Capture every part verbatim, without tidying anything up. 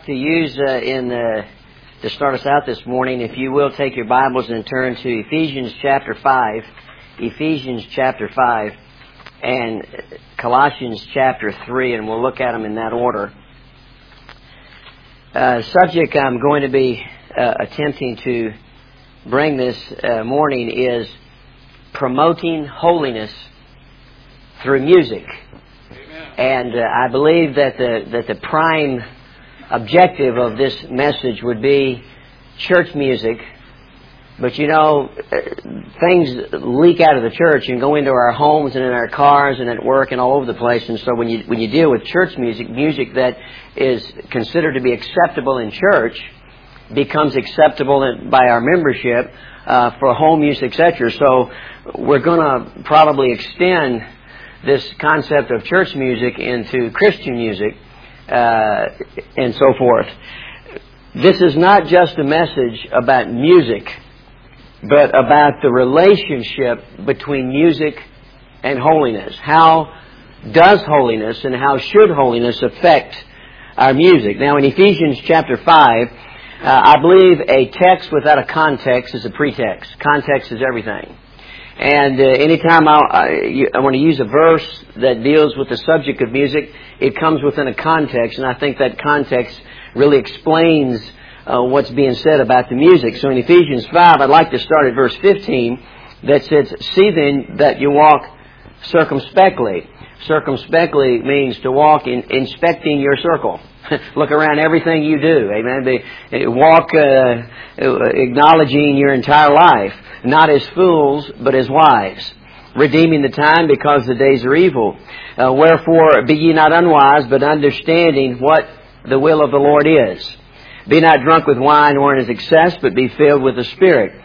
like to use uh, in uh, to start us out this morning, if you will, take your Bibles and turn to Ephesians chapter five, Ephesians chapter five, and Colossians chapter three, and we'll look at them in that order. Uh, subject I'm going to be uh, attempting to bring this uh, morning is promoting holiness through music. And uh, I believe that the that the prime objective of this message would be church music. But you know, things leak out of the church and go into our homes and in our cars and at work and all over the place. And so when you when you deal with church music, music that is considered to be acceptable in church becomes acceptable in, by our membership uh, for home use, et cetera. So we're going to probably extend this concept of church music into Christian music uh, and so forth. This is not just a message about music, but about the relationship between music and holiness. How does holiness and how should holiness affect our music? Now, in Ephesians chapter five, uh, I believe a text without a context is a pretext. Context is everything. And uh, anytime I, I, I want to use a verse that deals with the subject of music, it comes within a context, and I think that context really explains uh, what's being said about the music. So in Ephesians five, I'd like to start at verse fifteen that says, "See then that you walk circumspectly." Circumspectly means to walk in inspecting your circle. Look around everything you do. Amen. They, walk uh, acknowledging your entire life. Not as fools, but as wise, redeeming the time because the days are evil. Uh, Wherefore, be ye not unwise, but understanding what the will of the Lord is. Be not drunk with wine or in its excess, but be filled with the Spirit.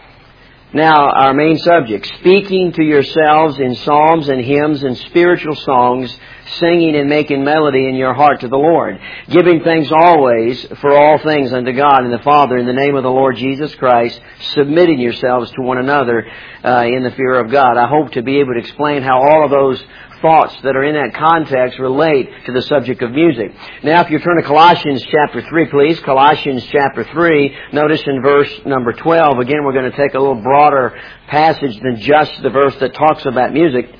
Now, our main subject, speaking to yourselves in psalms and hymns and spiritual songs, singing and making melody in your heart to the Lord, giving thanks always for all things unto God and the Father in the name of the Lord Jesus Christ, submitting yourselves to one another uh, in the fear of God. I hope to be able to explain how all of those thoughts that are in that context relate to the subject of music. Now, if you turn to Colossians chapter three, please. Colossians chapter three, notice in verse number twelve. Again, we're going to take a little broader passage than just the verse that talks about music.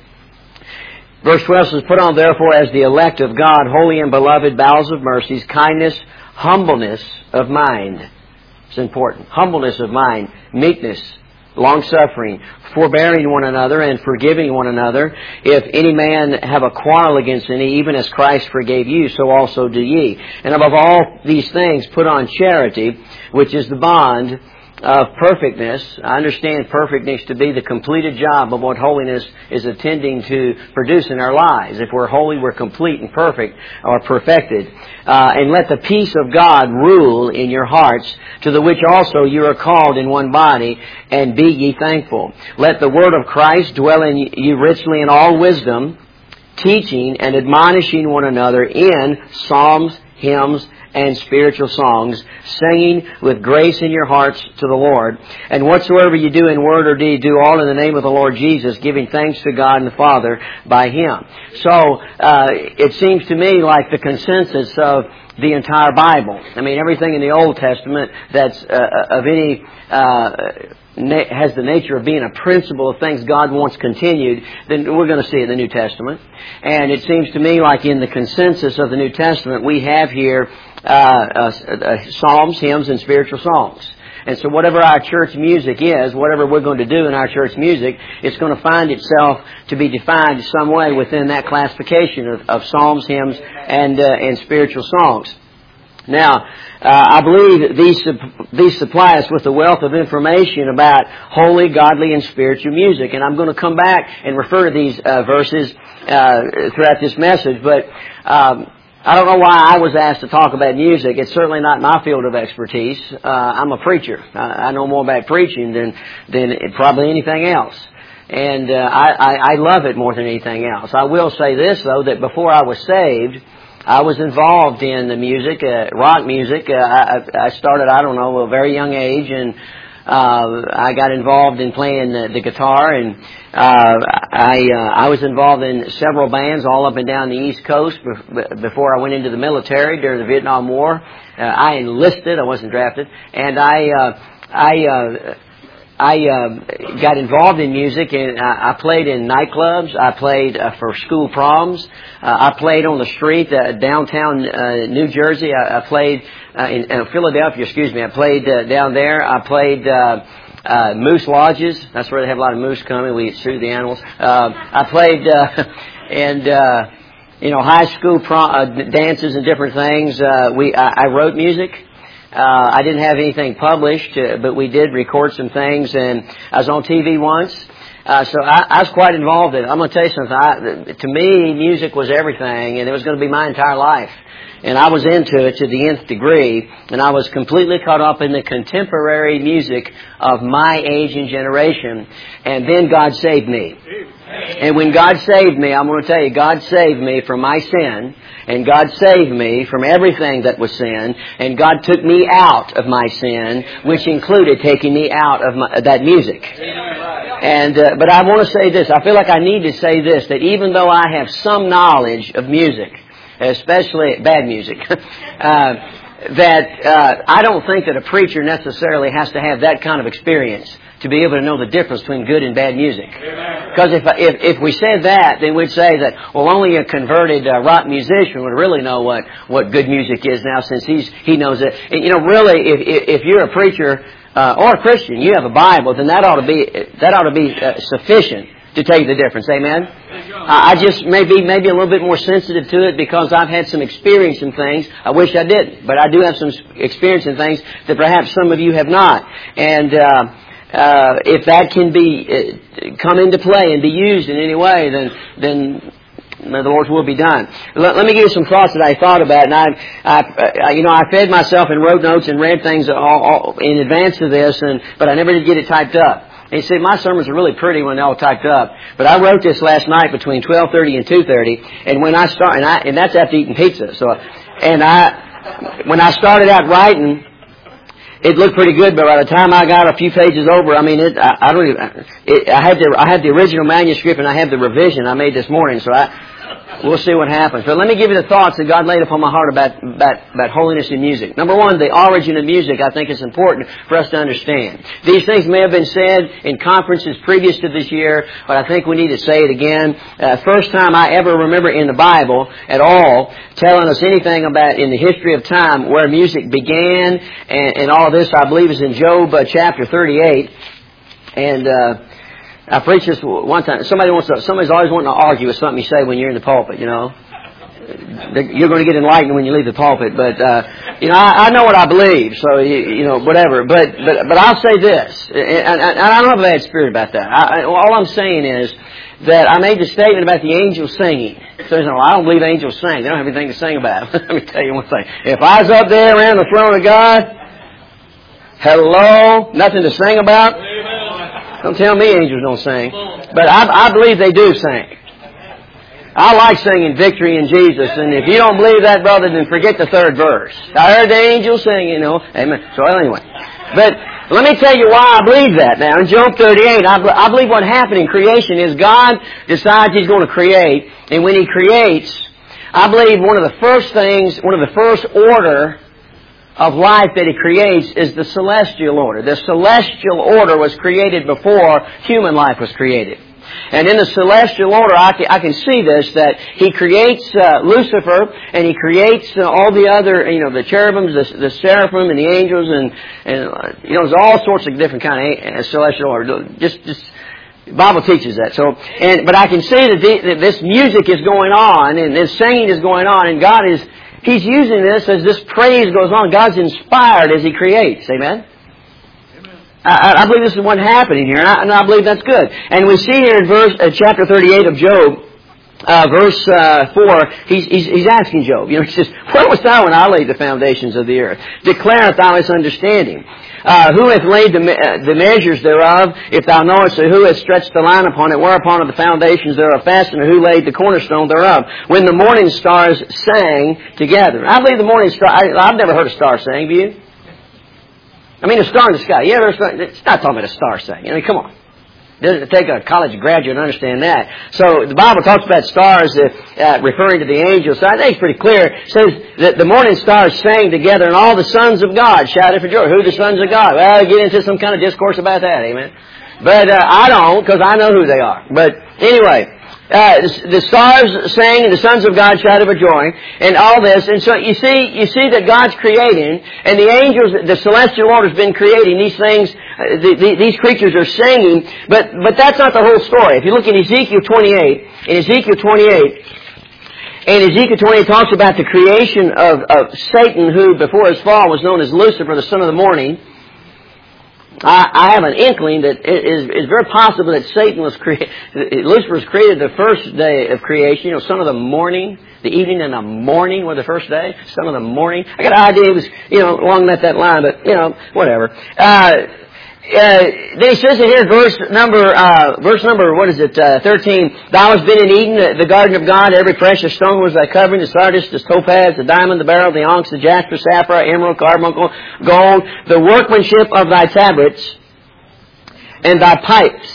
Verse twelve says, "Put on therefore as the elect of God, holy and beloved, bowels of mercies, kindness, humbleness of mind." It's important. Humbleness of mind, meekness, long-suffering, forbearing one another and forgiving one another. If any man have a quarrel against any, even as Christ forgave you, so also do ye. And above all these things, put on charity, which is the bond of perfectness. I understand perfectness to be the completed job of what holiness is intending to produce in our lives. If we're holy, we're complete and perfect, or perfected. Uh, and let the peace of God rule in your hearts, to the which also you are called in one body, and be ye thankful. Let the word of Christ dwell in you richly in all wisdom, teaching and admonishing one another in psalms, hymns, and spiritual songs, singing with grace in your hearts to the Lord. And whatsoever you do in word or deed, do all in the name of the Lord Jesus, giving thanks to God and the Father by Him. So, uh, it seems to me like the consensus of the entire Bible. I mean, everything in the Old Testament that's uh, of any uh, na- has the nature of being a principle of things God wants continued, then we're going to see it in the New Testament. And it seems to me like in the consensus of the New Testament, we have here uh, uh, uh, psalms, hymns, and spiritual songs. And so whatever our church music is, whatever we're going to do in our church music, it's going to find itself to be defined some way within that classification of, of psalms, hymns, and uh, and spiritual songs. Now, uh, I believe these these supply us with a wealth of information about holy, godly, and spiritual music. And I'm going to come back and refer to these uh, verses uh, throughout this message, but Um, I don't know why I was asked to talk about music. It's certainly not my field of expertise. Uh, I'm a preacher. I, I know more about preaching than than probably anything else. And uh, I, I, I love it more than anything else. I will say this, though, that before I was saved, I was involved in the music, uh, rock music. Uh, I, I started, I don't know, at a very young age, and Uh, I got involved in playing the, the guitar, and uh, I uh, I was involved in several bands all up and down the East Coast before I went into the military during the Vietnam War. Uh, I enlisted. I wasn't drafted, and I uh, I. Uh, I uh, got involved in music, and I, I played in nightclubs. I played uh, for school proms. Uh, I played on the street uh, downtown uh, New Jersey. I, I played uh, in uh, Philadelphia. Excuse me. I played uh, down there. I played uh, uh, moose lodges. That's where they have a lot of moose coming. We shoot the animals. Uh, I played uh, and. Uh, you know, high school prom, uh, dances and different things. Uh, we I, I wrote music. Uh, I didn't have anything published, uh, but we did record some things, and I was on T V once. Uh, so I, I was quite involved in it. I'm going to tell you something. I, to me, music was everything, and it was going to be my entire life. And I was into it to the nth degree, and I was completely caught up in the contemporary music of my age and generation. And then God saved me. And when God saved me, I'm going to tell you, God saved me from my sin, and God saved me from everything that was sin, and God took me out of my sin, which included taking me out of my, that music. And uh, but I want to say this. I feel like I need to say this, that even though I have some knowledge of music, especially bad music, uh, that uh, I don't think that a preacher necessarily has to have that kind of experience to be able to know the difference between good and bad music. Because if, if if we said that, then we'd say that, well, only a converted uh, rock musician would really know what, what good music is now, since he's he knows it. And, you know, really, if if you're a preacher uh, or a Christian, you have a Bible, then that ought to be that ought to be uh, sufficient to tell you the difference. Amen? I just may be maybe a little bit more sensitive to it because I've had some experience in things. I wish I didn't, but I do have some experience in things that perhaps some of you have not. And uh, uh, if that can be uh, come into play and be used in any way, then then the Lord's will be done. Let, let me give you some thoughts that I thought about, and I, I, you know, I fed myself and wrote notes and read things all, all in advance of this, and but I never did get it typed up. And you see, my sermons are really pretty when they're all typed up. But I wrote this last night between twelve thirty and two thirty, and when I start, and I, and that's after eating pizza. So, and I, when I started out writing, it looked pretty good. But by the time I got a few pages over, I mean, it, I, I don't even. It, I had the, I had the original manuscript, and I have the revision I made this morning. So I. We'll see what happens. But let me give you the thoughts that God laid upon my heart about, about, about holiness in music. Number one, the origin of music, I think, is important for us to understand. These things may have been said in conferences previous to this year, but I think we need to say it again. Uh, first time I ever remember in the Bible at all telling us anything about in the history of time where music began and, and all this, I believe, is in Job uh, chapter thirty-eight. And uh I preached this one time. Somebody wants to, somebody's always wanting to argue with something you say when you're in the pulpit, you know. You're going to get enlightened when you leave the pulpit. But, uh, you know, I, I know what I believe, so, you, you know, whatever. But, but, but I'll say this, and, and, and I don't have a bad spirit about that. I, all I'm saying is that I made the statement about the angels singing. So, you know, I don't believe angels sing. They don't have anything to sing about. Let me tell you one thing. If I was up there around the throne of God, hello, nothing to sing about. Don't tell me angels don't sing. But I, I believe they do sing. I like singing victory in Jesus. And if you don't believe that, brother, then forget the third verse. I heard the angels sing, you know. Amen. So anyway. But let me tell you why I believe that now. In Job thirty-eight, I, I believe what happened in creation is God decides He's going to create. And when He creates, I believe one of the first things, one of the first order of life that He creates is the celestial order. The celestial order was created before human life was created. And in the celestial order, I can, I can see this, that He creates uh, Lucifer, and He creates uh, all the other, you know, the cherubims, the, the seraphim, and the angels, and, and uh, you know, there's all sorts of different kind of uh, celestial order. Just, just, the Bible teaches that. So, and but I can see that, the, that this music is going on, and this singing is going on, and God is, He's using this as this praise goes on. God's inspired as He creates. Amen? Amen. I, I believe this is what's happening here, and I, and I believe that's good. And we see here in verse uh, chapter thirty-eight of Job, uh, verse uh, four, he's, he's, he's asking Job. You know, he says, "Where wast thou when I laid the foundations of the earth? Declareth thou its understanding? Uh, who hath laid the, uh, the measures thereof, if thou knowest, or who hath stretched the line upon it, whereupon are the foundations thereof fastened, or who laid the cornerstone thereof? When the morning stars sang together." I believe the morning star, I, I've never heard a star sing, have you? I mean, a star in the sky. You ever, it's not talking about a star singing. I mean, come on. It doesn't take a college graduate to understand that. So the Bible talks about stars uh, uh, referring to the angels. So I think it's pretty clear. It says that the morning stars sang together and all the sons of God shouted for joy. Who are the sons of God? Well, get into some kind of discourse about that, amen. But uh, I don't, because I know who they are. But anyway, uh, the, the stars sang and the sons of God shouted for joy and all this. And so you see, you see that God's creating, and the angels, the celestial order has been creating these things. Uh, the, the, these creatures are singing, but but that's not the whole story. If you look at Ezekiel twenty-eight, in Ezekiel twenty-eight, and Ezekiel twenty-eight talks about the creation of, of Satan, who before his fall was known as Lucifer, the son of the morning. I, I have an inkling that it is, it's very possible that Satan was created, Lucifer was created the first day of creation, you know, son of the morning, the evening and the morning were the first day, son of the morning. I got an idea it was, you know, along that, that line, but, you know, whatever. Uh, Uh, then he says in here, verse number, uh, verse number, what is it, uh, thirteen, Thou hast been in Eden, the, the garden of God, every precious stone was thy covering, the sardis, the topaz, the diamond, the beryl, the onyx, the jasper, sapphire, emerald, carbuncle, gold, the workmanship of thy tabrets, and thy pipes.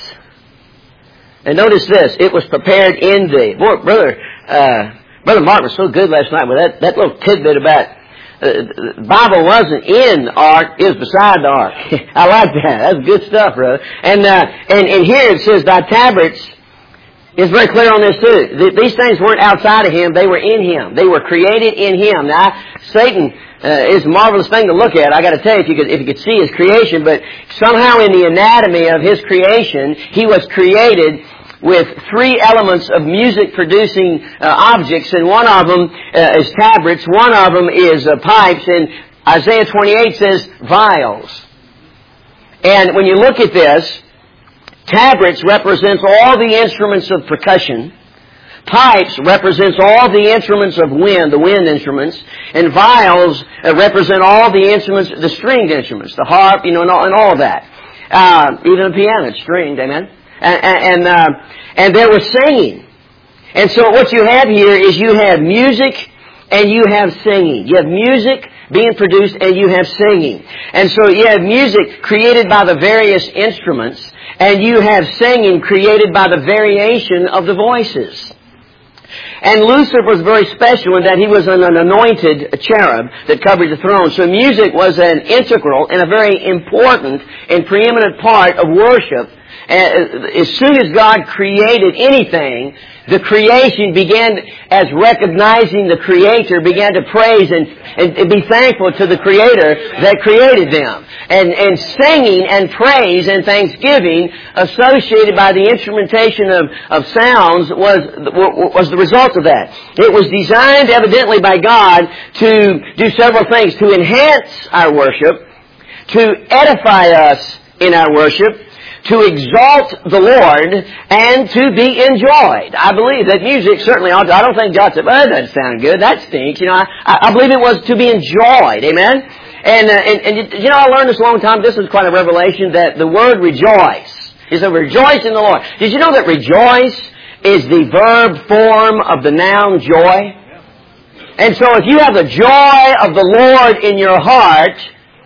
And notice this, it was prepared in thee. Boy, brother, uh, Brother Mark was so good last night with that, that little tidbit about Uh, the Bible wasn't in the ark, it was beside the ark. I like that. That's good stuff, brother. And, uh, and, and here it says, thy tabrets, is very clear on this too. Th- these things weren't outside of Him, they were in Him. They were created in Him. Now, Satan uh, is a marvelous thing to look at. I gotta tell you, if you could, if you could see His creation, but somehow in the anatomy of His creation, He was created with three elements of music-producing uh, objects, and one of them uh, is tabrets, one of them is uh, pipes, and Isaiah twenty-eight says vials. And when you look at this, tabrets represents all the instruments of percussion, pipes represents all the instruments of wind, the wind instruments, and vials uh, represent all the instruments, the stringed instruments, the harp, you know, and all, and all of that. Uh, even the piano, it's stringed, amen? And and, uh, and they were singing. And so what you have here is you have music and you have singing. You have music being produced and you have singing. And so you have music created by the various instruments and you have singing created by the variation of the voices. And Lucifer was very special in that he was an, an anointed cherub that covered the throne. So music was an integral and a very important and preeminent part of worship. As soon as God created anything, the creation began, as recognizing the Creator, began to praise and, and be thankful to the Creator that created them. And, and singing and praise and thanksgiving associated by the instrumentation of, of sounds was, was the result of that. It was designed evidently by God to do several things. To enhance our worship, to edify us in our worship, to exalt the Lord, and to be enjoyed. I believe that music certainly ought to, I don't think God said, well, that doesn't sound good, that stinks. You know, I, I believe it was to be enjoyed. Amen? And, uh, and, and, you know, I learned this a long time, this is quite a revelation, that the word rejoice is a rejoice in the Lord. Did you know that rejoice is the verb form of the noun joy? And so if you have the joy of the Lord in your heart,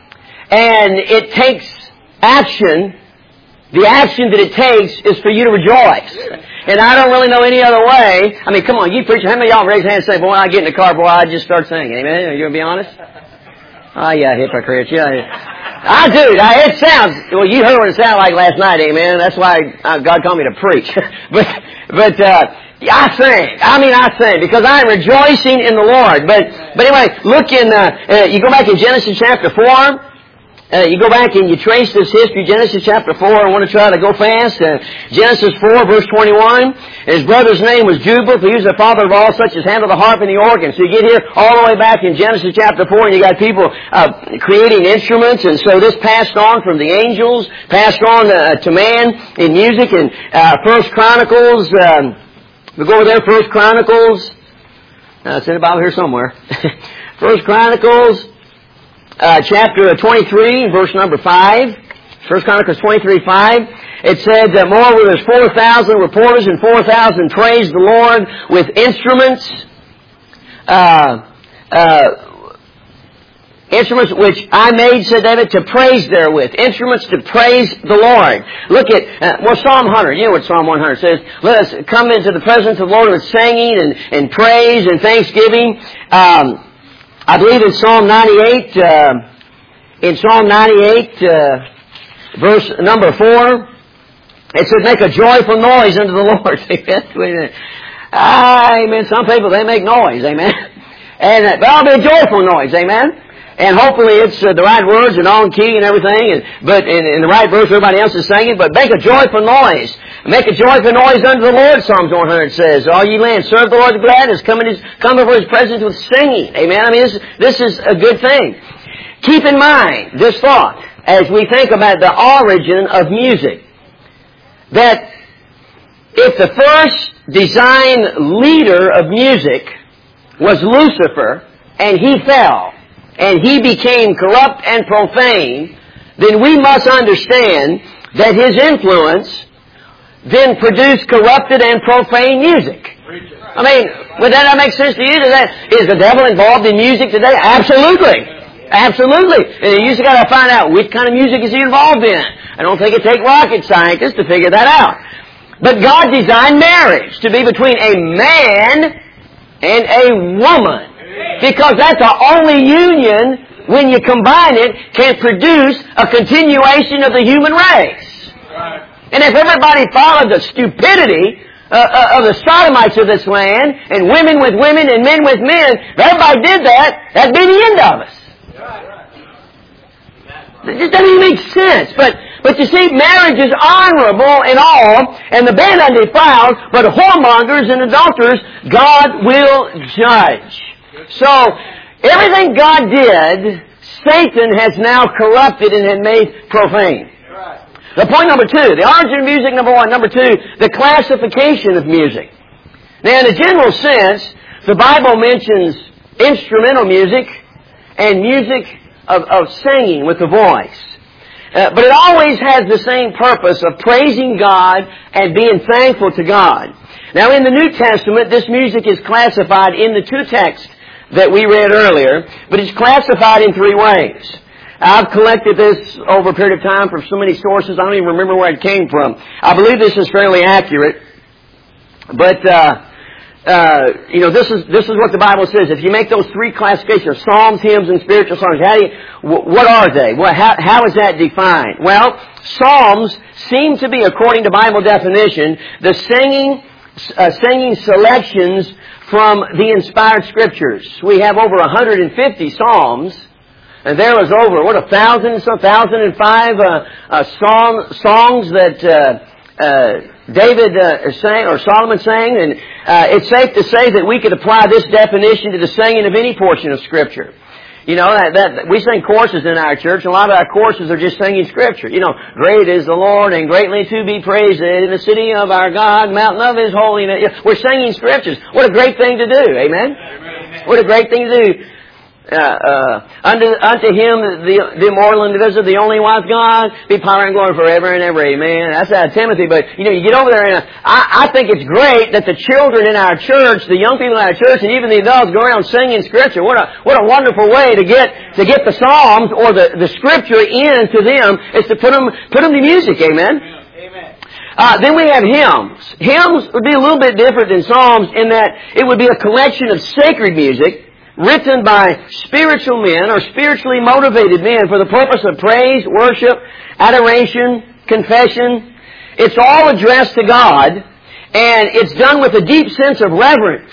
and it takes action, the action that it takes is for you to rejoice. And I don't really know any other way. I mean, come on, you preachers, how many of y'all raise your hand and say, boy, I get in the car, boy, I just start singing. Amen? Are you going to be honest? Oh, yeah, hypocrites. Yeah, I do. It sounds, well, you heard what it sounded like last night, amen? That's why God called me to preach. but, but, uh, I sing. I mean, I sing because I am rejoicing in the Lord. But, but anyway, look in, uh, uh you go back in Genesis chapter four. Uh, you go back and you trace this history, Genesis chapter four. I want to try to go fast. Uh, Genesis four, verse twenty-one. His brother's name was Jubal, for he was the father of all such as handle the harp and the organ. So you get here all the way back in Genesis chapter four, and you got people uh, creating instruments. And so this passed on from the angels, passed on uh, to man in music. And uh, First Chronicles, um, we go over there, First Chronicles. Uh, it's in the Bible here somewhere. First Chronicles. Uh, chapter twenty-three, verse number five. First Chronicles twenty-three, five. It said, uh, moreover, there's four thousand reporters and four thousand praised the Lord with instruments. Uh, uh, Instruments which I made, said David, to praise therewith. Instruments to praise the Lord. Look at, uh, well, Psalm one hundred. You know what Psalm one hundred says. Let us come into the presence of the Lord with singing and, and praise and thanksgiving. Um, I believe in Psalm ninety-eight, uh, in Psalm ninety-eight, uh, verse number four, it says, make a joyful noise unto the Lord. Amen. Ah, amen. Some people, they make noise. Amen. And, uh, but it'll be a joyful noise. Amen. And hopefully it's uh, the right words and on key and everything, and, but in, in the right verse everybody else is singing, but make a joyful noise. Make a joyful noise unto the Lord, Psalms one hundred says. All ye land, serve the Lord with gladness. Come, in his, come before His presence with singing. Amen. I mean, this, this is a good thing. Keep in mind this thought as we think about the origin of music. That if the first design leader of music was Lucifer, and he fell, and he became corrupt and profane, then we must understand that his influence then produced corrupted and profane music. I mean, would that not make sense to you? Does that, is the devil involved in music today? Absolutely. Absolutely. And you just got to find out which kind of music is he involved in. I don't think it takes rocket scientists to figure that out. But God designed marriage to be between a man and a woman. Because that's the only union, when you combine it, can produce a continuation of the human race. Right. And if everybody followed the stupidity uh, uh, of the sodomites of this land, and women with women and men with men, if everybody did that, that'd be the end of us. Right. It just doesn't even make sense. But But you see, marriage is honorable in all, and the bed undefiled, but whoremongers and adulterers God will judge. So, everything God did, Satan has now corrupted and had made profane. The point number two, the origin of music, number one. Number two, the classification of music. Now, in a general sense, the Bible mentions instrumental music and music of, of singing with the voice. Uh, but it always has the same purpose of praising God and being thankful to God. Now, in the New Testament, this music is classified in the two texts that we read earlier, but it's classified in three ways. I've collected this over a period of time from so many sources, I don't even remember where it came from. I believe this is fairly accurate, but, uh, uh, you know, this is, this is what the Bible says. If you make those three classifications, psalms, hymns, and spiritual songs, how do you, what are they? Well, how, how is that defined? Well, psalms seem to be, according to Bible definition, the singing, uh, singing selections from the inspired Scriptures. We have over one hundred fifty psalms, and there was over, what, a thousand, some thousand and five uh, uh, song, songs that uh, uh, David uh, sang, or Solomon sang, and uh, it's safe to say that we could apply this definition to the singing of any portion of Scripture. You know, that, that we sing choruses in our church, and a lot of our choruses are just singing Scripture. You know, great is the Lord, and greatly to be praised in the city of our God, mountain of His holiness. We're singing Scriptures. What a great thing to do, amen? Amen. What a great thing to do. Uh, uh, unto, unto Him, the, the immortal and divisible, the only wise God, be power and glory forever and ever, amen. That's out of Timothy, but, you know, you get over there and uh, I, I think it's great that the children in our church, the young people in our church, and even the adults go around singing Scripture. What a, what a wonderful way to get, to get the Psalms or the, the Scripture into them, is to put them, put them to music, amen. Amen. Uh, then we have hymns. Hymns would be a little bit different than Psalms in that it would be a collection of sacred music written by spiritual men or spiritually motivated men for the purpose of praise, worship, adoration, confession. It's all addressed to God, and it's done with a deep sense of reverence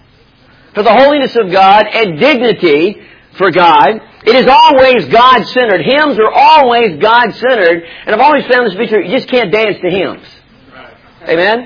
for the holiness of God and dignity for God. It is always God-centered. Hymns are always God-centered, and I've always found this to be true. You just can't dance to hymns. Amen?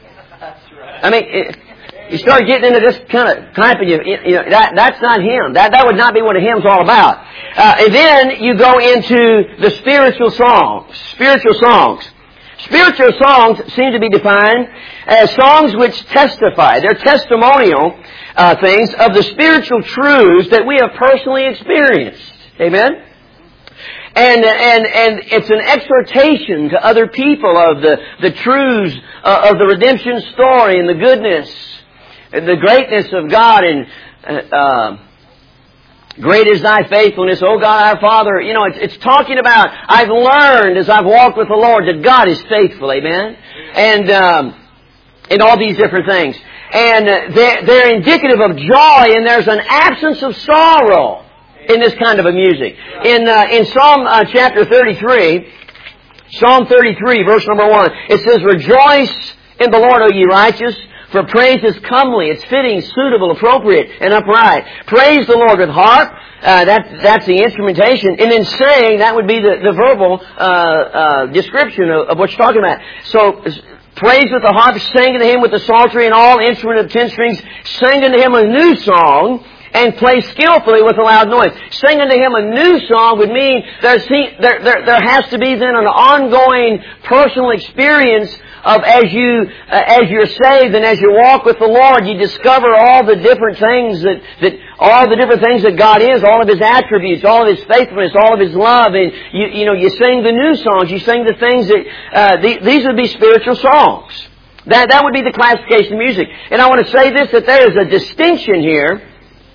I mean, it, you start getting into this kind of type of, you, you know, that, that's not hymn. That, that would not be what a hymn's all about. Uh, and then you go into the spiritual songs. Spiritual songs. Spiritual songs seem to be defined as songs which testify. They're testimonial uh, things of the spiritual truths that we have personally experienced. Amen? And, and, and it's an exhortation to other people of the, the truths uh, of the redemption story and the goodness, the greatness of God, and uh, Great is thy faithfulness, O God our Father. You know, it's, it's talking about, I've learned as I've walked with the Lord that God is faithful, amen? And, um, and all these different things. And uh, they're, they're indicative of joy, and there's an absence of sorrow in this kind of a music. In, uh, in Psalm uh, chapter thirty-three, Psalm thirty-three, verse number one, it says, Rejoice in the Lord, O ye righteous, for praise is comely, it's fitting, suitable, appropriate, and upright. Praise the Lord with harp. Uh, that, that's the instrumentation. And then saying, that would be the, the verbal uh, uh, description of, of what you're talking about. So, praise with the harp, sing unto Him with the psaltery and all instrument of ten strings. Sing unto Him a new song, and play skillfully with a loud noise. Sing unto Him a new song would mean there's, there, there, there has to be then an ongoing personal experience of as you, uh, as you're saved and as you walk with the Lord, you discover all the different things that, that, all the different things that God is, all of His attributes, all of His faithfulness, all of His love, and you, you know, you sing the new songs, you sing the things that, uh, the, these would be spiritual songs. That, that would be the classification of music. And I want to say this, that there is a distinction here.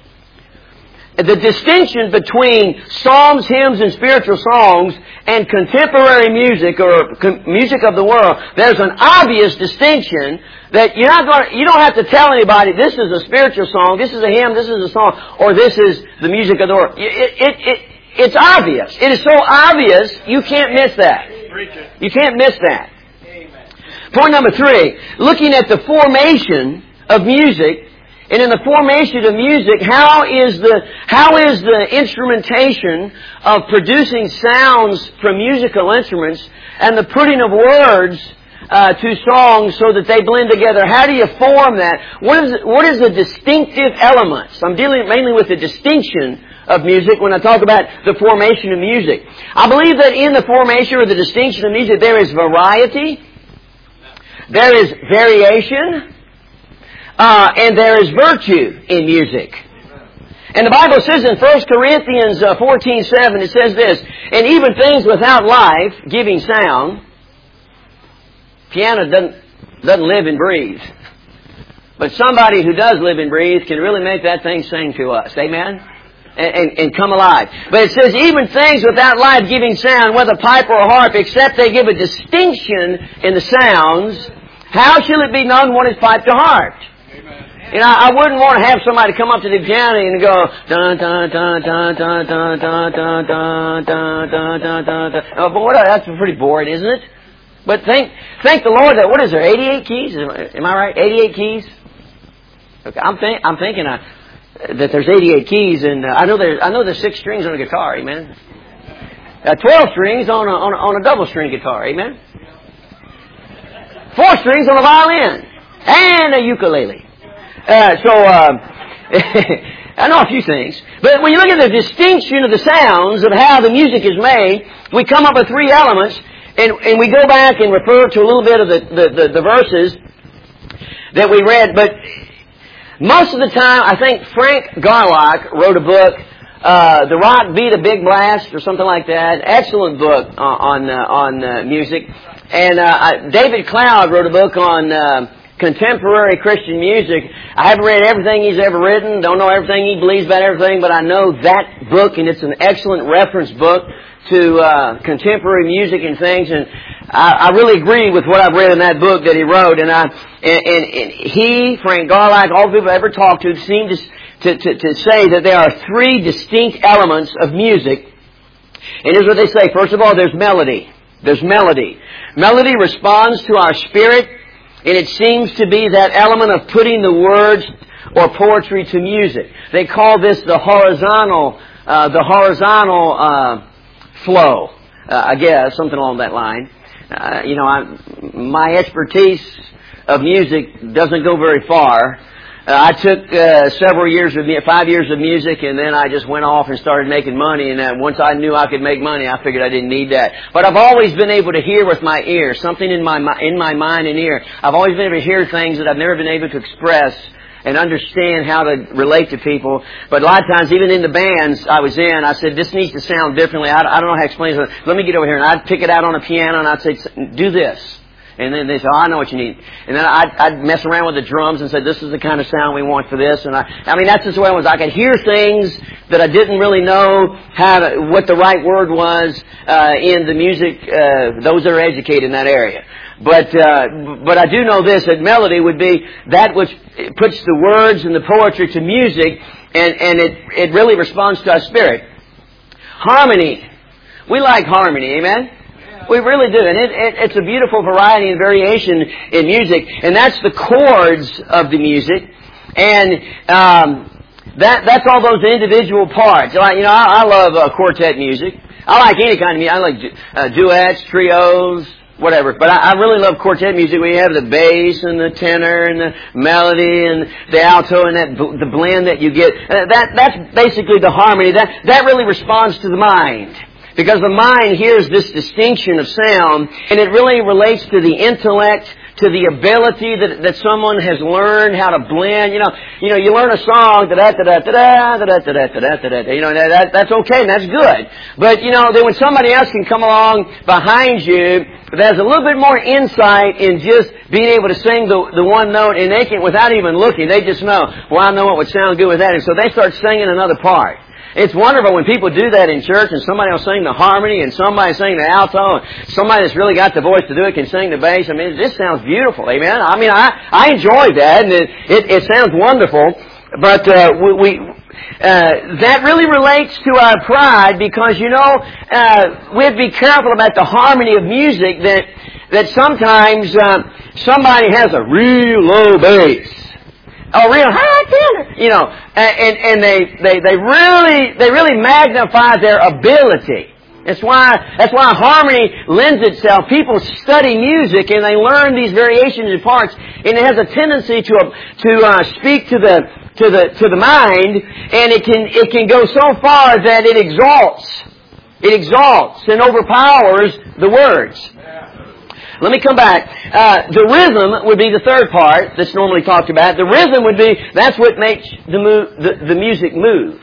The distinction between psalms, hymns, and spiritual songs and contemporary music or com- music of the world, there's an obvious distinction that you're not going. You don't have to tell anybody this is a spiritual song, this is a hymn, this is a song, or this is the music of the world. It, it, it, it's obvious. It is so obvious you can't miss that. You can't miss that. Point number three: looking at the formation of music. And in the formation of music, how is the how is the instrumentation of producing sounds from musical instruments and the putting of words uh, to songs so that they blend together? How do you form that? What is what is the distinctive elements? I'm dealing mainly with the distinction of music when I talk about the formation of music. I believe that in the formation or the distinction of music, there is variety, there is variation. Uh, and there is virtue in music. And the Bible says in First Corinthians uh, fourteen seven, it says this, and even things without life, giving sound, piano doesn't, doesn't live and breathe. But somebody who does live and breathe can really make that thing sing to us. Amen? And, and, and come alive. But it says, even things without life giving sound, whether pipe or harp, except they give a distinction in the sounds, how shall it be known what is piped or harped? You know, I wouldn't want to have somebody come up to the piano and go, dun dun dun dun dun dun dun dun dun dun dun dun dun. Oh, boy, that's pretty boring, isn't it? But thank thank the Lord that what is there? eighty-eight keys? Am I right? eighty-eight keys? Okay, I'm think I'm thinking I, that there's eighty-eight keys, and uh, I know there's I know there's six strings on a guitar. Amen. Uh, Twelve strings on a on a, on a double string guitar. Amen. Four strings on a violin and a ukulele. Uh, so, uh, I know a few things. But when you look at the distinction of the sounds of how the music is made, we come up with three elements, and, and we go back and refer to a little bit of the, the, the, the verses that we read. But most of the time, I think Frank Garlock wrote a book, uh, The Rock Beat a Big Blast, or something like that. Excellent book uh, on, uh, on uh, music. And uh, David Cloud wrote a book on Uh, contemporary Christian music. I haven't read everything he's ever written, don't know everything he believes about everything, but I know that book, and it's an excellent reference book to uh, contemporary music and things, and I, I really agree with what I've read in that book that he wrote, and I and, and, and he, Frank Garlock, all the people I've ever talked to seem to, to, to, to say that there are three distinct elements of music, and here's what they say. First of all, there's melody. There's melody. Melody responds to our spirit, and it seems to be that element of putting the words or poetry to music. They call this the horizontal, uh, the horizontal uh, flow. Uh, I guess something along that line. Uh, you know, I, my expertise of music doesn't go very far. Uh, I took uh, several years of five years of music, and then I just went off and started making money. And uh, once I knew I could make money, I figured I didn't need that. But I've always been able to hear with my ear, something in my in my mind and ear. I've always been able to hear things that I've never been able to express and understand how to relate to people. But a lot of times, even in the bands I was in, I said, this needs to sound differently. I, I don't know how to explain it. Let me get over here. And I'd pick it out on a piano, and I'd say, do this. And then they say, oh, I know what you need. And then I'd, I'd mess around with the drums and say, this is the kind of sound we want for this. And I, I mean, that's just the way it was. I could hear things that I didn't really know how to, what the right word was uh, in the music, uh, those that are educated in that area. But uh, but I do know this, that melody would be that which puts the words and the poetry to music, and, and it, it really responds to our spirit. Harmony. We like harmony, amen? We really do, and it, it, it's a beautiful variety and variation in music, and that's the chords of the music, and um, that that's all those individual parts. Like, you know, I, I love uh, quartet music. I like any kind of music. I like uh, duets, trios, whatever. But I, I really love quartet music where you have the bass and the tenor and the melody and the alto and that the blend that you get. Uh, that that's basically the harmony. That that really responds to the mind. Because the mind hears this distinction of sound, and it really relates to the intellect, to the ability that that someone has learned how to blend. You know, you know, you learn a song, da da da da da da da da da da da. You know, that that's okay and that's good. But you know, then when somebody else can come along behind you that has a little bit more insight in just being able to sing the the one note, and they can, without even looking, they just know, well, I know what would sound good with that, and so they start singing another part. It's wonderful when people do that in church, and somebody will sing the harmony, and somebody sing the alto, and somebody that's really got the voice to do it can sing the bass. I mean, this sounds beautiful, amen? I mean, I, I enjoy that, and it, it, it sounds wonderful, but uh, we, we uh, that really relates to our pride, because, you know, uh, we have to be careful about the harmony of music, that, that sometimes uh, somebody has a real low bass. Oh, real high tenor, you know, and and they they they really they really magnify their ability. That's why that's why harmony lends itself. People study music and they learn these variations and parts, and it has a tendency to to uh, speak to the to the to the mind, and it can it can go so far that it exalts, it exalts and overpowers the words. Let me come back. Uh, the rhythm would be the third part that's normally talked about. The rhythm would be, that's what makes the, move, the, the music move.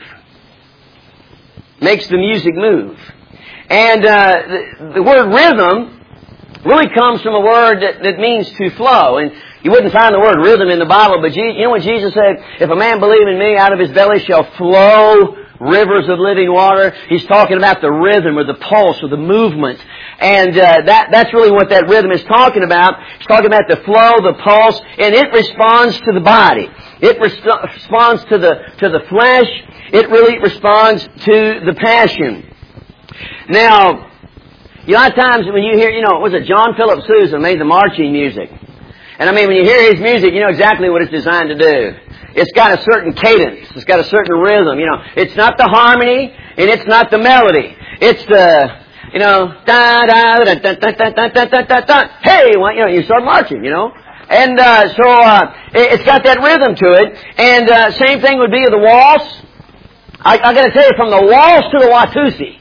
Makes the music move. And uh, the, the word rhythm really comes from a word that, that means to flow. And you wouldn't find the word rhythm in the Bible, but you know what Jesus said? If a man believe in me, out of his belly shall flow rivers of living water. He's talking about the rhythm or the pulse or the movement. And uh, that that's really what that rhythm is talking about. It's talking about the flow, the pulse, and it responds to the body. It res- responds to the to the flesh. It really responds to the passion. Now, you know, a lot of times when you hear, you know, was it John Philip Sousa made the marching music? And I mean, when you hear his music, you know exactly what it's designed to do. It's got a certain cadence. It's got a certain rhythm. You know, it's not the harmony and it's not the melody. It's the, you know, da da da da da da da da da da. Hey, well, you know, you start marching. You know, and uh, so uh, it's got that rhythm to it. And uh, same thing would be of the waltz. I, I got to tell you, from the waltz to the Watusi.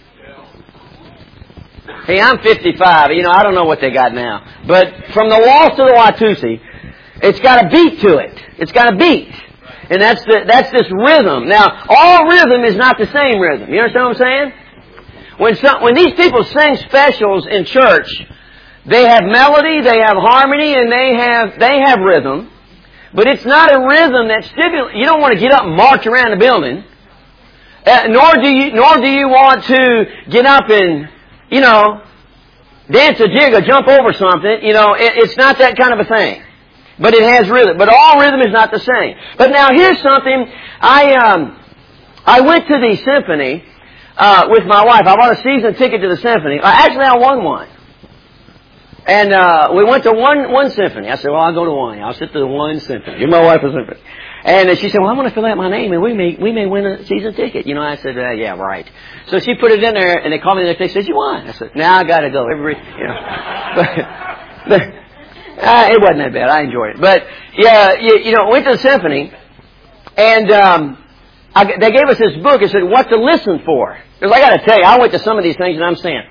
Hey, I'm fifty-five. You know, I don't know what they got now, but from the waltz to the Watusi, it's got a beat to it. It's got a beat. And that's the, that's this rhythm. Now, all rhythm is not the same rhythm. You understand what I'm saying? When some, when these people sing specials in church, they have melody, they have harmony, and they have, they have rhythm. But it's not a rhythm that stimulates. You don't want to get up and march around the building. Uh, nor do you, nor do you want to get up and, you know, dance a jig or jump over something. You know, it, it's not that kind of a thing. But it has rhythm. But all rhythm is not the same. But now here's something. I um, I went to the symphony uh, with my wife. I bought a season ticket to the symphony. Uh, actually, I won one. And uh, we went to one one symphony. I said, well, I'll go to one. I'll sit to the one symphony. Give my wife a symphony. And uh, she said, well, I'm going to fill out my name, and we may we may win a season ticket. You know, I said, uh, yeah, right. So she put it in there, and they called me the next day and said, you won. I said, now I got to go. Every, you know. but, but, Uh, it wasn't that bad. I enjoyed it. But, yeah, you, you know, went to the symphony, and um, I, they gave us this book and said, what to listen for. Because I got to tell you, I went to some of these things, and I'm saying,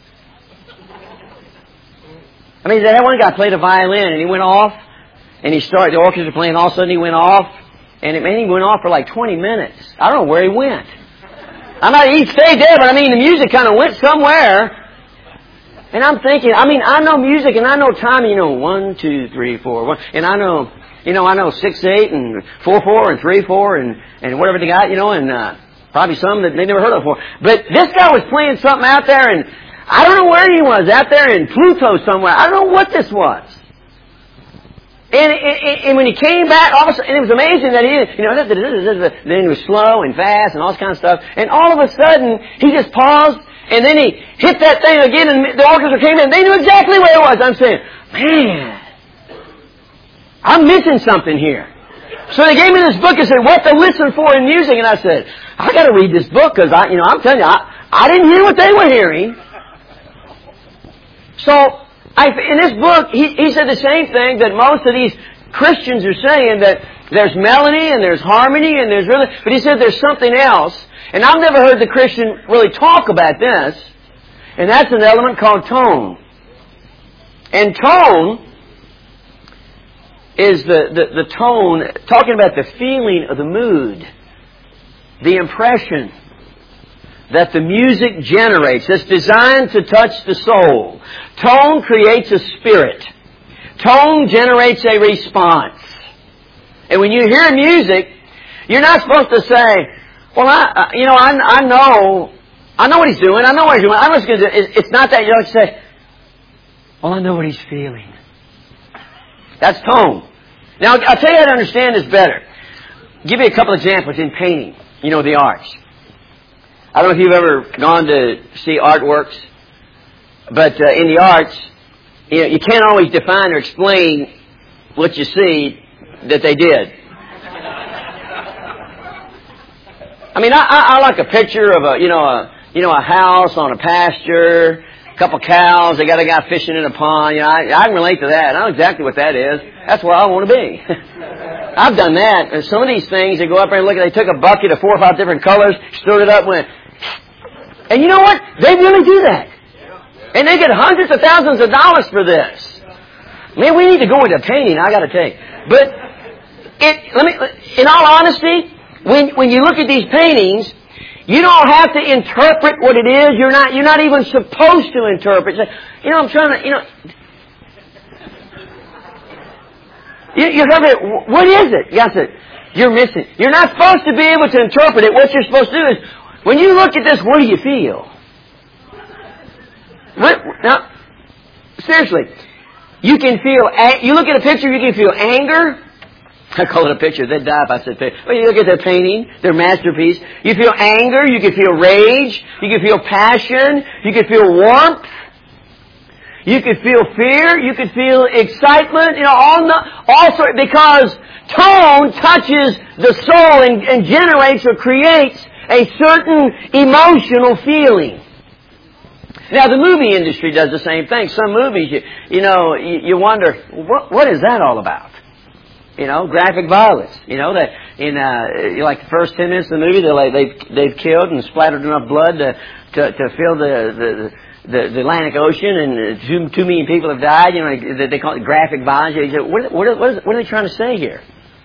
I mean, that one guy played a violin, and he went off, and he started, the orchestra playing, all of a sudden he went off, and it, man, he went off for like twenty minutes. I don't know where he went. I'm not, he stayed there, but I mean, the music kind of went somewhere. And I'm thinking, I mean, I know music and I know time, you know, one, two, three, four, one. And I know, you know, I know six, eight, and four, four, and three, four, and, and whatever they got, you know, and, uh, Probably some that they never heard of before. But this guy was playing something out there, and I don't know where he was, out there in Pluto somewhere. I don't know what this was. And, and, and when he came back, all of a sudden, and it was amazing that he, you know, then he was slow and fast and all this kind of stuff. And all of a sudden, he just paused, and then he hit that thing again, and the orchestra came in, and they knew exactly where it was. I'm saying, man, I'm missing something here. So they gave me this book and said, what to listen for in music. And I said, I got to read this book because I, you know, I'm telling you, I, I didn't hear what they were hearing. So I, in this book, he, he said the same thing that most of these Christians are saying, that there's melody and there's harmony and there's really, but he said there's something else. And I've never heard the Christian really talk about this. And that's an element called tone. And tone is the, the, the tone, talking about the feeling of the mood, the impression that the music generates. It's designed to touch the soul. Tone creates a spirit. Tone generates a response. And when you hear music, you're not supposed to say, well, I, you know, I, I know, I know what he's doing. I know what he's doing. I'm just going to do it. It's not that. You don't say, well, I know what he's feeling. That's tone. Now, I'll tell you how to understand this better. I'll give you a couple examples in painting. You know, the arts. I don't know if you've ever gone to see artworks, but uh, in the arts, you know, you can't always define or explain what you see that they did. I mean, I, I, I like a picture of a, you know, a, you know, a house on a pasture, a couple cows. They got a guy fishing in a pond. You know, I, I can relate to that. I know exactly what that is. That's where I want to be. I've done that. And some of these things, they go up there and look at. They took a bucket of four or five different colors, stirred it up, went. And you know what? They really do that. And they get hundreds of thousands of dollars for this. Man, we need to go into painting. I got to tell you. But it, let me. In all honesty, when when you look at these paintings, you don't have to interpret what it is. You're not. You're not even supposed to interpret. You know, I'm trying to. You know. You, you have it. What is it? Yes, it. You're missing. You're not supposed to be able to interpret it. What you're supposed to do is, when you look at this, what do you feel? What, now, seriously, you can feel. You look at a picture, you can feel anger. I call it a picture. They'd die if I said picture. Well, you look at their painting, their masterpiece. You feel anger. You can feel rage. You can feel passion. You can feel warmth. You could feel fear. You could feel excitement. You know, all, no, all sort, because tone touches the soul and, and generates or creates a certain emotional feeling. Now, the movie industry does the same thing. Some movies, you, you know, you, you wonder, what, what is that all about? You know, graphic violence. You know, that in uh, like the first ten minutes of the movie, they're like, they've they've killed and splattered enough blood to to, to fill the, the the the Atlantic Ocean, and two two million people have died. You know, they, they call it graphic violence. You say, what what what, is, what are they trying to say here?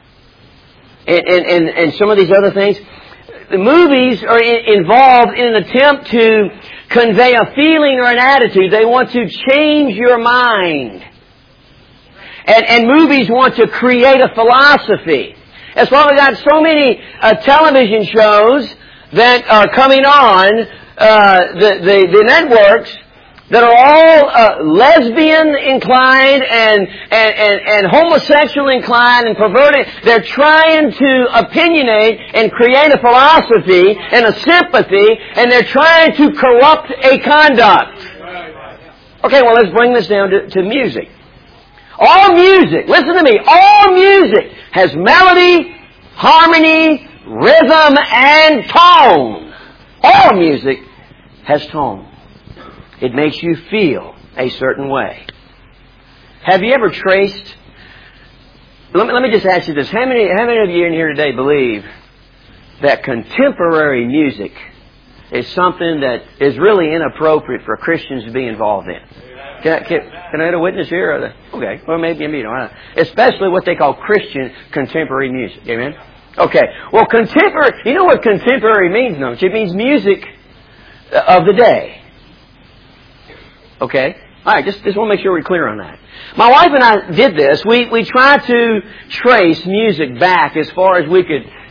And and and, and some of these other things. The movies are in, involved in an attempt to convey a feeling or an attitude. They want to change your mind. And, and movies want to create a philosophy. That's why we've got so many uh, television shows that are coming on, uh, the, the, the networks, that are all uh, lesbian inclined and, and, and, and homosexual inclined and perverted. They're trying to opinionate and create a philosophy and a sympathy, and they're trying to corrupt a conduct. Okay, well, let's bring this down to, to music. All music, listen to me, all music has melody, harmony, rhythm, and tone. All music has tone. It makes you feel a certain way. Have you ever traced... Let me, let me just ask you this. How many, how many of you in here today believe that contemporary music is something that is really inappropriate for Christians to be involved in? Can I, can, can I have a witness here? Okay. Well, maybe, maybe you don't. Especially what they call Christian contemporary music. Amen? Okay. Well, contemporary... You know what contemporary means, don't you? It means music of the day. Okay? All right, just, just want to make sure we're clear on that. My wife and I did this. We, we tried to trace music back as far as we could,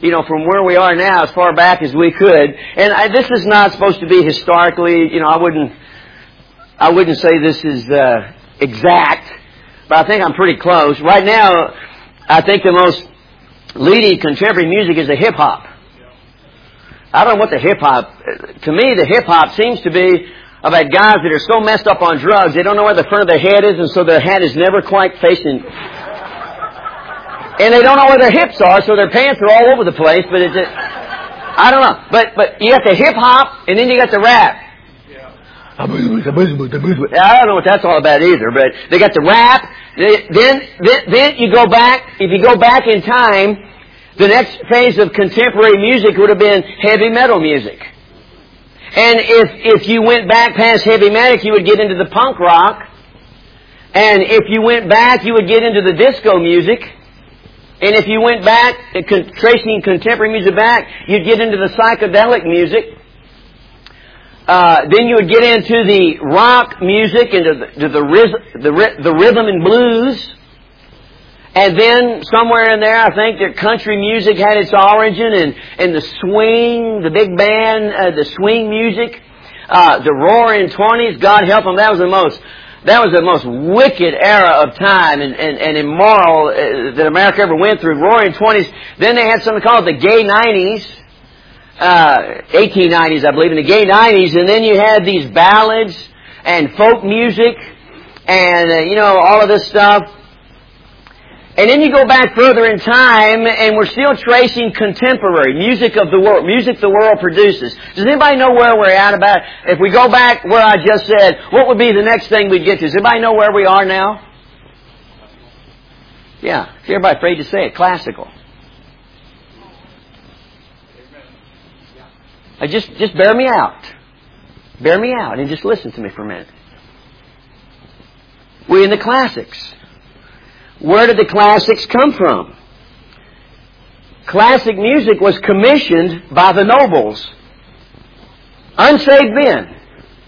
you know, from where we are now as far back as we could. And I, this is not supposed to be historically, you know, I wouldn't, I wouldn't say this is uh, exact, but I think I'm pretty close. Right now, I think the most leading contemporary music is the hip-hop. I don't know what the hip-hop... To me, the hip-hop seems to be about guys that are so messed up on drugs, they don't know where the front of their head is, and so their head is never quite facing... And they don't know where their hips are, so their pants are all over the place, but it's... A, I don't know. But but you got the hip-hop, and then you got the rap. I don't know what that's all about either, but they got the rap. Then, then, then you go back, if you go back in time, the next phase of contemporary music would have been heavy metal music. And if, if you went back past heavy metal, you would get into the punk rock. And if you went back, you would get into the disco music. And if you went back, tracing contemporary music back, you'd get into the psychedelic music. Uh, then you would get into the rock music, into the to the, riz- the the rhythm and blues, and then somewhere in there, I think that country music had its origin, and and the swing, the big band, uh, the swing music, uh, the Roaring Twenties. God help them, that was the most that was the most wicked era of time and and, and immoral uh, that America ever went through. Roaring Twenties. Then they had something called the Gay Nineties. Uh, eighteen nineties, I believe, in the gay nineties, and then you had these ballads and folk music and, uh, you know, all of this stuff. And then you go back further in time, and we're still tracing contemporary music of the world, music the world produces. Does anybody know where we're at about, if we go back where I just said, what would be the next thing we'd get to? Does anybody know where we are now? Yeah, everybody afraid to say it, classical. I just, just bear me out. Bear me out and just listen to me for a minute. We're in the classics. Where did the classics come from? Classic music was commissioned by the nobles. Unsaved men.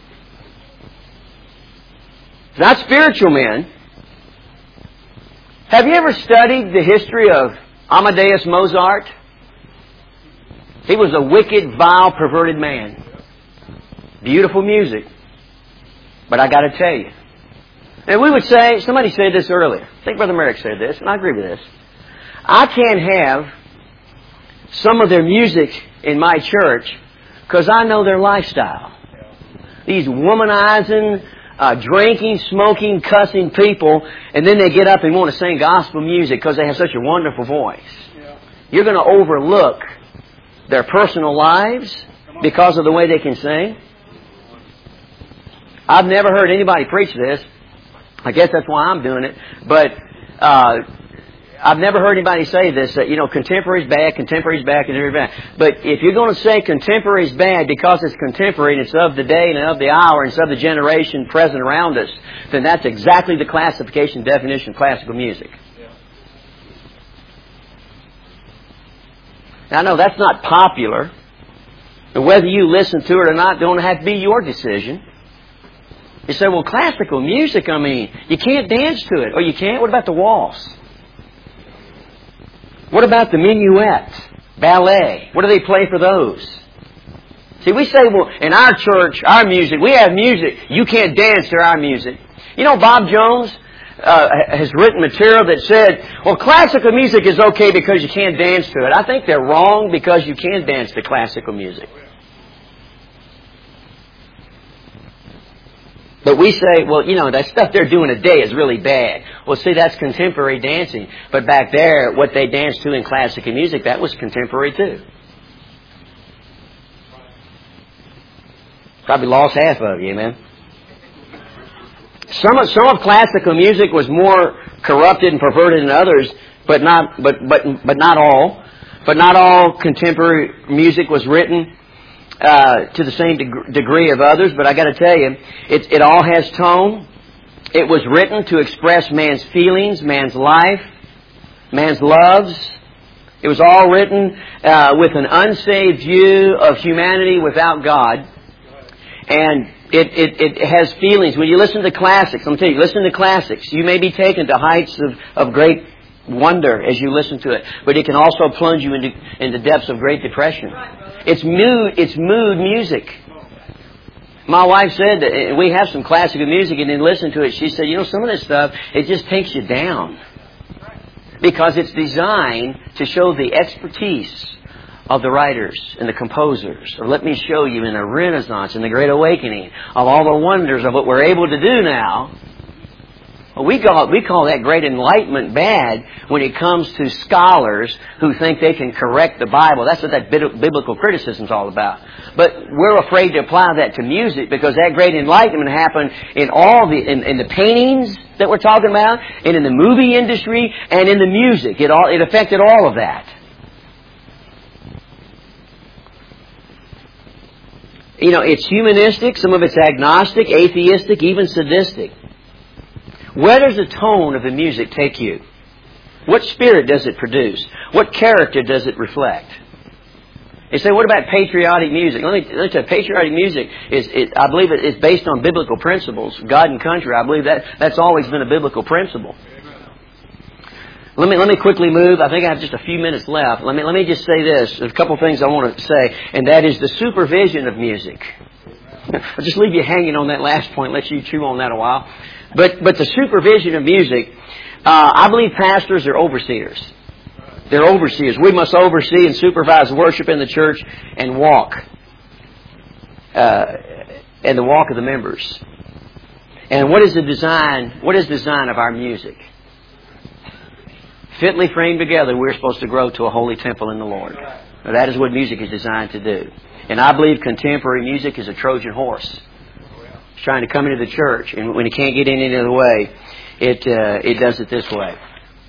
Not spiritual men. Have you ever studied the history of Amadeus Mozart? He was a wicked, vile, perverted man. Beautiful music. But I got to tell you. And we would say, somebody said this earlier. I think Brother Merrick said this, and I agree with this. I can't have some of their music in my church because I know their lifestyle. These womanizing, uh, drinking, smoking, cussing people, and then they get up and want to sing gospel music because they have such a wonderful voice. You're going to overlook their personal lives because of the way they can sing. I've never heard anybody preach this. I guess that's why I'm doing it. But uh, I've never heard anybody say this, that, you know, contemporary's bad, contemporary's bad, contemporary's bad. But if you're going to say contemporary's bad because it's contemporary and it's of the day and of the hour and it's of the generation present around us, then that's exactly the classification definition of classical music. Now, I know that's not popular, but whether you listen to it or not don't have to be your decision. You say, well, classical music, I mean, you can't dance to it. Or you can't? What about the waltz? What about the minuet? Ballet? What do they play for those? See, we say, well, in our church, our music, we have music. You can't dance to our music. You know, Bob Jones Uh, has written material that said, well, classical music is okay because you can't dance to it. I think they're wrong because you can dance to classical music. But we say, well, you know, that stuff they're doing today is really bad. Well, see, that's contemporary dancing. But back there, what they danced to in classical music, that was contemporary too. Probably lost half of you, man. Some of, some of classical music was more corrupted and perverted than others, but not, but, but, but not all. But not all contemporary music was written uh, to the same deg- degree of others. But I got to tell you, it, it all has tone. It was written to express man's feelings, man's life, man's loves. It was all written uh, with an unsaved view of humanity without God. And It, it, it has feelings. When you listen to classics, I'm telling you, listen to classics. You may be taken to heights of, of great wonder as you listen to it. But it can also plunge you into, into depths of great depression. It's mood, it's mood music. My wife said that we have some classical music, and then listen to it. She said, you know, some of this stuff, it just takes you down. Because it's designed to show the expertise of the writers and the composers. Or let me show you in the Renaissance and the Great Awakening of all the wonders of what we're able to do now. Well, we call, we call that great enlightenment bad when it comes to scholars who think they can correct the Bible. That's what that biblical criticism is all about. But we're afraid to apply that to music because that great enlightenment happened in all the in, in the paintings that we're talking about, and in the movie industry, and in the music. It all it affected all of that. You know, it's humanistic, some of it's agnostic, atheistic, even sadistic. Where does the tone of the music take you? What spirit does it produce? What character does it reflect? You say, what about patriotic music? Let me, let me tell you, patriotic music is, it, I believe it is based on biblical principles. God and country, I believe that that's always been a biblical principle. Let me let me quickly move. I think I have just a few minutes left. Let me let me just say this. There's a couple of things I want to say, and that is the supervision of music. I'll just leave you hanging on that last point, let you chew on that a while. But but the supervision of music, uh, I believe pastors are overseers. They're overseers. We must oversee and supervise worship in the church and walk, uh, and the walk of the members. And what is the design? What is the design of our music? Fitly framed together, we're supposed to grow to a holy temple in the Lord. Now, that is what music is designed to do. And I believe contemporary music is a Trojan horse. It's trying to come into the church, and when it can't get in any other way, it uh, it does it this way.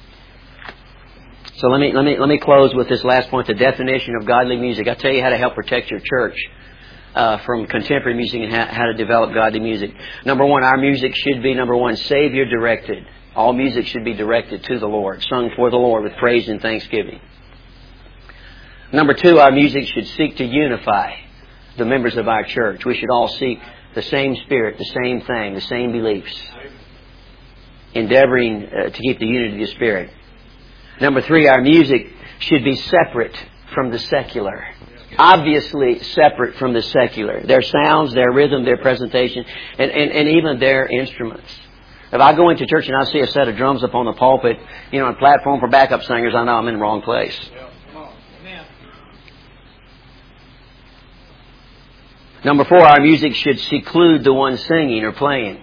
So let me let me let me close with this last point: the definition of godly music. I'll tell you how to help protect your church uh, from contemporary music and how, how to develop godly music. Number one, our music should be number one, Savior directed. All music should be directed to the Lord, sung for the Lord with praise and thanksgiving. Number two, our music should seek to unify the members of our church. We should all seek the same spirit, the same thing, the same beliefs, endeavoring uh, to keep the unity of the Spirit. Number three, our music should be separate from the secular. Obviously separate from the secular. Their sounds, their rhythm, their presentation, and, and, and even their instruments. If I go into church and I see a set of drums up on the pulpit, you know, a platform for backup singers, I know I'm in the wrong place. Number four, our music should seclude the one singing or playing.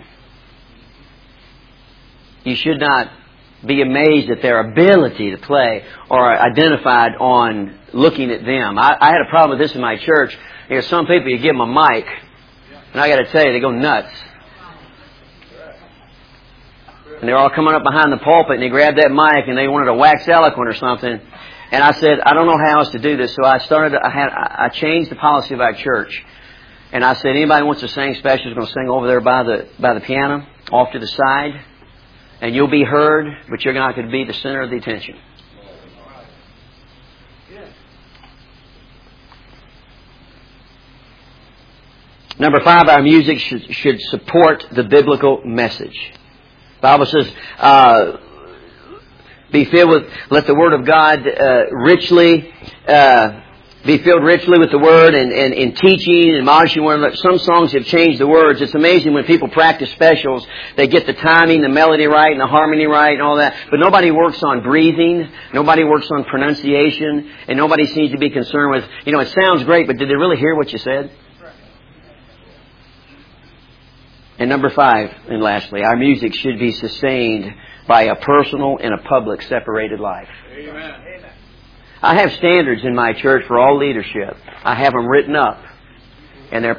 You should not be amazed at their ability to play or identified on looking at them. I, I had a problem with this in my church. You know, some people, you give them a mic, and I got to tell you, they go nuts. And they're all coming up behind the pulpit, and they grabbed that mic, and they wanted to wax eloquent or something. And I said, I don't know how else to do this. So I started, I had, I changed the policy of our church. And I said, anybody who wants to sing special is going to sing over there by the by the piano, off to the side. And you'll be heard, but you're not going to be the center of the attention. Number five, our music should, should support the biblical message. The Bible says, uh, be filled with, let the Word of God uh, richly, uh, be filled richly with the Word and, and in teaching and admonishing one another. Some songs have changed the words. It's amazing when people practice specials, they get the timing, the melody right, and the harmony right, and all that. But nobody works on breathing. Nobody works on pronunciation. And nobody seems to be concerned with, you know, it sounds great, but did they really hear what you said? And number five, and lastly, our music should be sustained by a personal and a public separated life. Amen. I have standards in my church for all leadership. I have them written up. And they're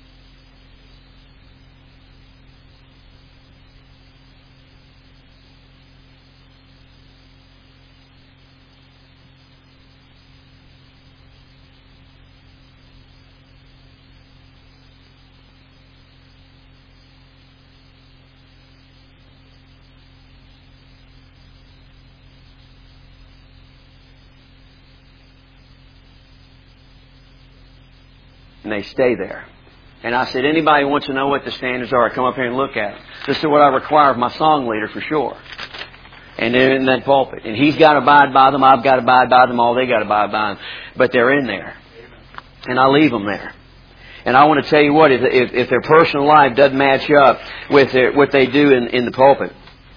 and they stay there. And I said, anybody who wants to know what the standards are, come up here and look at them. This is what I require of my song leader for sure. And they're in that pulpit. And he's got to abide by them, I've got to abide by them, all they got to abide by them. But they're in there. And I leave them there. And I want to tell you what, if, if, if their personal life doesn't match up with their, what they do in, in the pulpit,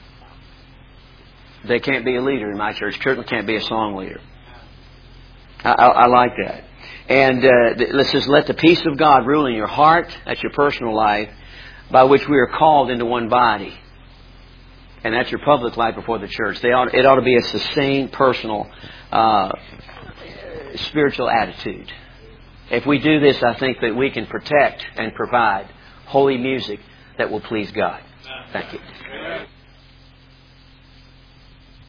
they can't be a leader in my church. Certainly can't be a song leader. I, I, I like that. And uh, let's just let the peace of God rule in your heart. That's your personal life, by which we are called into one body. And that's your public life before the church. They ought, it ought to be a sustained, personal, uh, spiritual attitude. If we do this, I think that we can protect and provide holy music that will please God. Thank you.